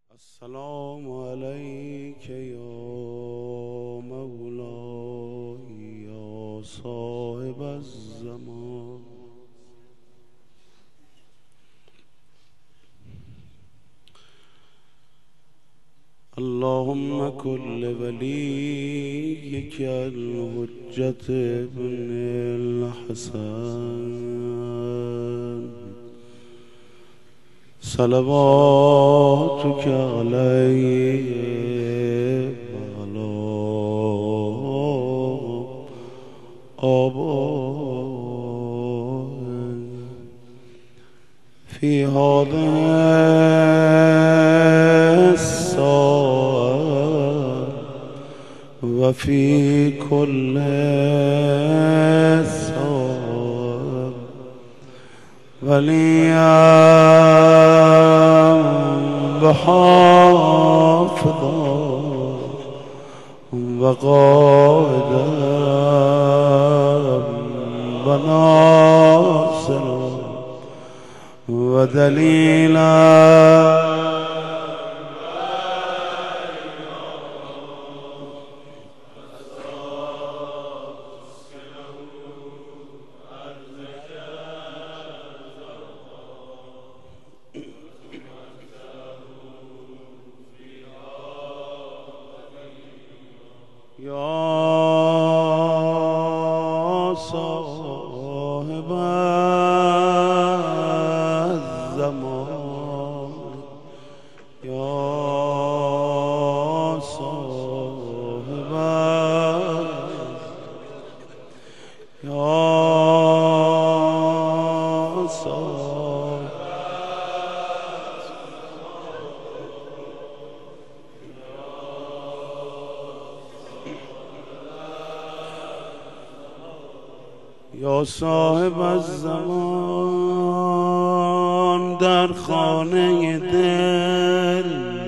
السلام عليك يا مولاي يا صاحب الزمان. اللهم كن لوليك الحجة ابن الحسن صلواتك عليه وعلى آبائه في هذه الساعة وفي كل ساعة وليا وحافظا وقائدا وناصرا ودليلا يا صاحب الزمان يا صاحب يا صاحب یا صاحب الزمان در خانه دل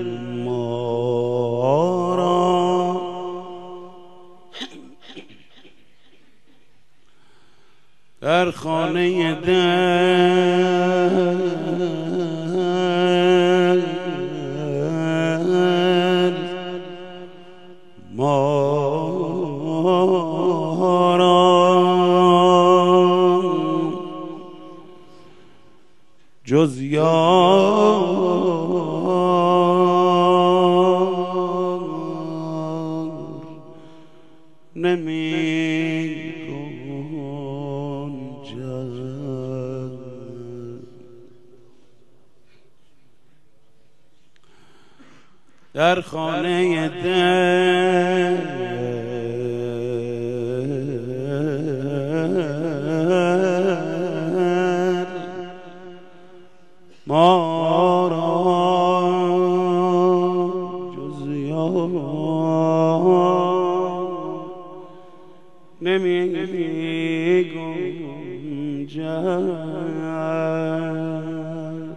ما را در خانه دل ما جز یار نمی گنجد در خانه دل ما را جز یار نمی گنجد.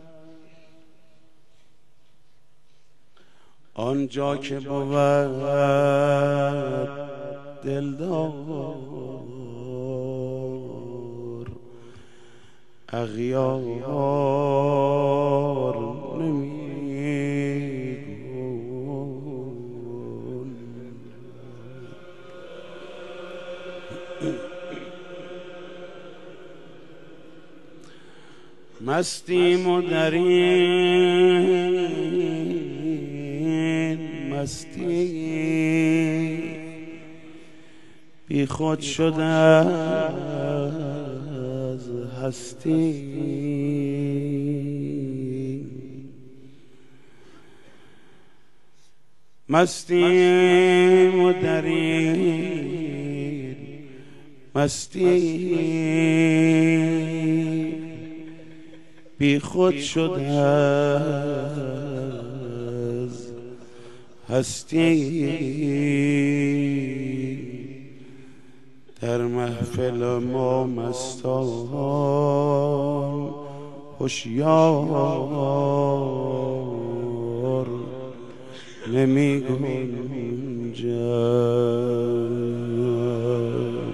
آنجا که بود دلدار اغیار نمیگون مستیم و در این مستی بی خود شده از هستی مستیم و در این مستی بی خود شده از هستی در محفل ما مستان هوشیار نمی گنجد.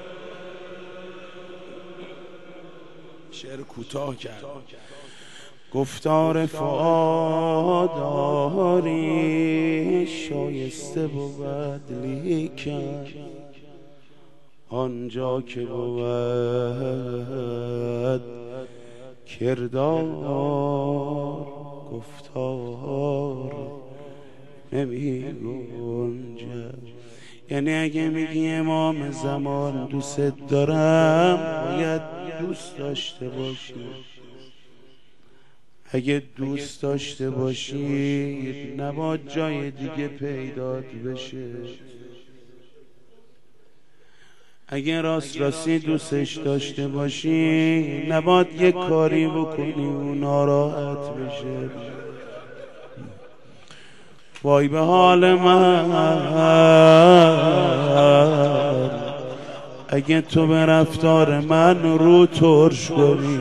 شعر کوتاه کرد گفتار فؤاداری شایسته بود لیکن آنجا که بود کردار گفتار نمی‌گنجد. یعنی اگه میگی امام زمان دوست دارم باید دوست داشته باشی، اگه دوست داشته باشی نباید جای دیگه پیدات بشه. اگه راستی دوستش داشته باشی نباید یک کاری بکنی و ناراحت بشه. وای به حال من اگه تو به رفتار من رو ترش کنی.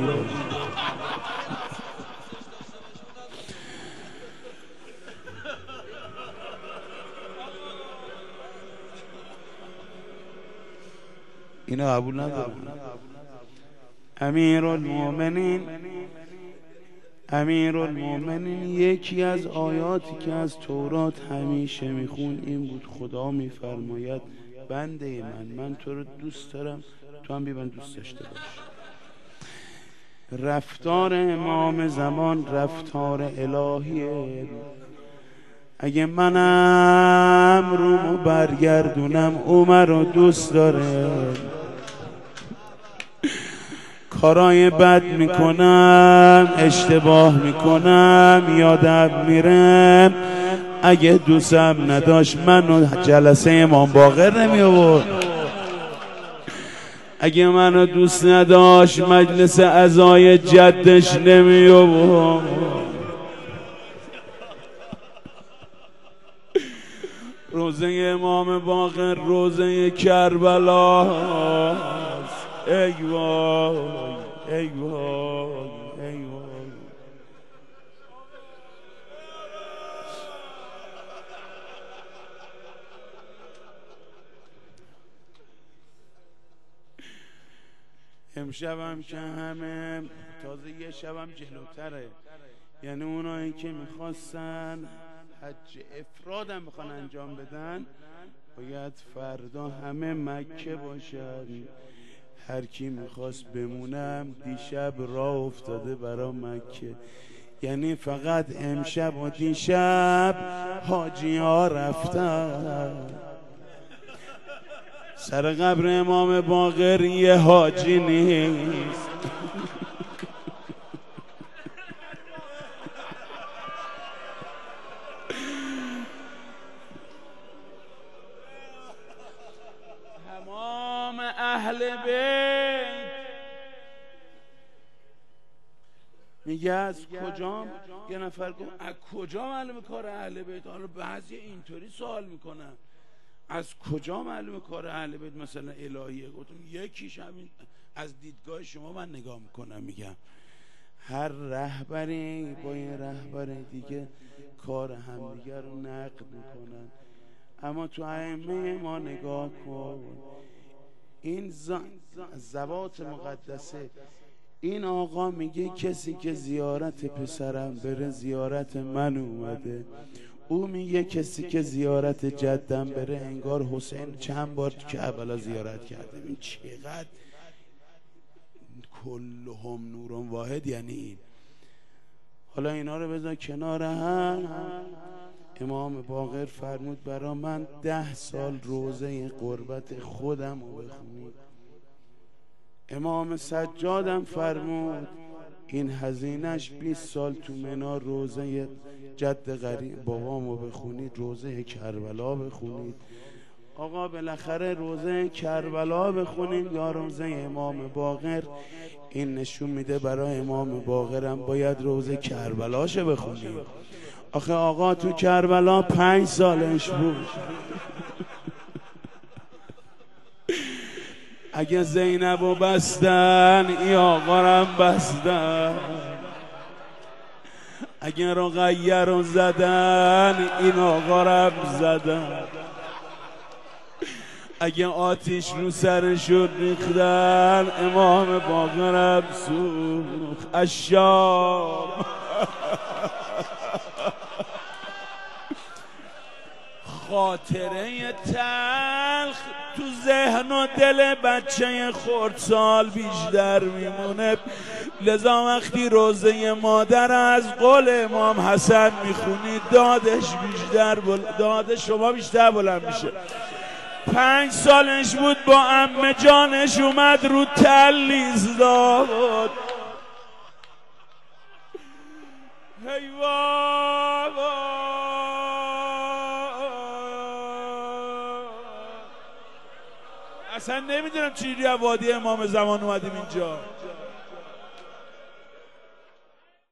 اینو قبول ندارم. امیرالمومنین یکی از آیاتی که از تورات همیشه میخون این بود: خدا میفرماید بنده من تو رو دوست دارم، تو هم بی من دوست داشته باش. رفتار امام زمان رفتار الهیه. اگه منم رومو برگردونم عمر رو دوست داره، کارای بد میکنم، اشتباه میکنم، یادم میره. اگه دوستم نداشت منو جلسه امام باقر نمی آورد. اگه منو دوست نداشت مجلس عزای جدش نمی آورد. روزه امام باقر روزه کربلا. ای وای ای وای ای وای. امشبم که همه تازه یه شبم جلوتره، یعنی اونایی که میخواستن حج افرادم میخوان انجام بدن باید فردا همه مکه باشن. هر کی میخواست بمونم دیشب راه افتاده برا مکه. یعنی فقط امشب و دیشب حاجی ها رفتن سر قبر امام باقر. یه حاجی نیست. تمام اهل بیت میگه از کجا؟ یه نفر گفت از کجا معلومه کار اهل بیت؟ حالا بعضی اینطوری سوال میکنن از کجا معلومه کار اهل بیت مثلا الهیه؟ گفتم یکیش همین از دیدگاه شما من نگاه میکنم، میگم هر رهبری با یه رهبر دیگه کار همدیگه رو نقد میکنن. اما تو ائمه ما نگاه کن، این ذوات مقدسه. این آقا میگه کسی که زیارت پسرم بره زیارت من اومده. او میگه کسی که زیارت جدم بره انگار حسین چند بار تو کربلا زیارت کرده. این چقدر کلهم نور واحد. یعنی این حالا اینا رو بذار کنار هم. امام باقر فرمود برا من 10 سال روزه قربت خودم رو بخونید. امام سجادم فرمود این هزینش 20 سال تو منا روزه جد غریب بابامو بخونید، روزه کربلا بخونید. آقا بالاخره روزه کربلا بخونید یا روزه امام باقر. این نشون میده برای امام باقرم باید روزه کربلاشه بخونید. آخه آقا تو کربلا 5 سالش بود. اگه زینبو بستن ای آقا رم بستن، اگه رقیه رو زدن این آقا رم زدن، اگه آتیش رو سرشون ریختن امام باقرم سوخت. اشام خاطره تلخ تو ذهن و دل بچه خردسال بیشتر میمونه. لذا وقتی روزه مادر از قول امام حسن میخونی داد شما بیشتر بلند میشه. 5 سالش بود با عمه جانش اومد رو تلیز داد. هی اصلا نمیدونم چجوری از وادی امام زمان اومدیم اینجا.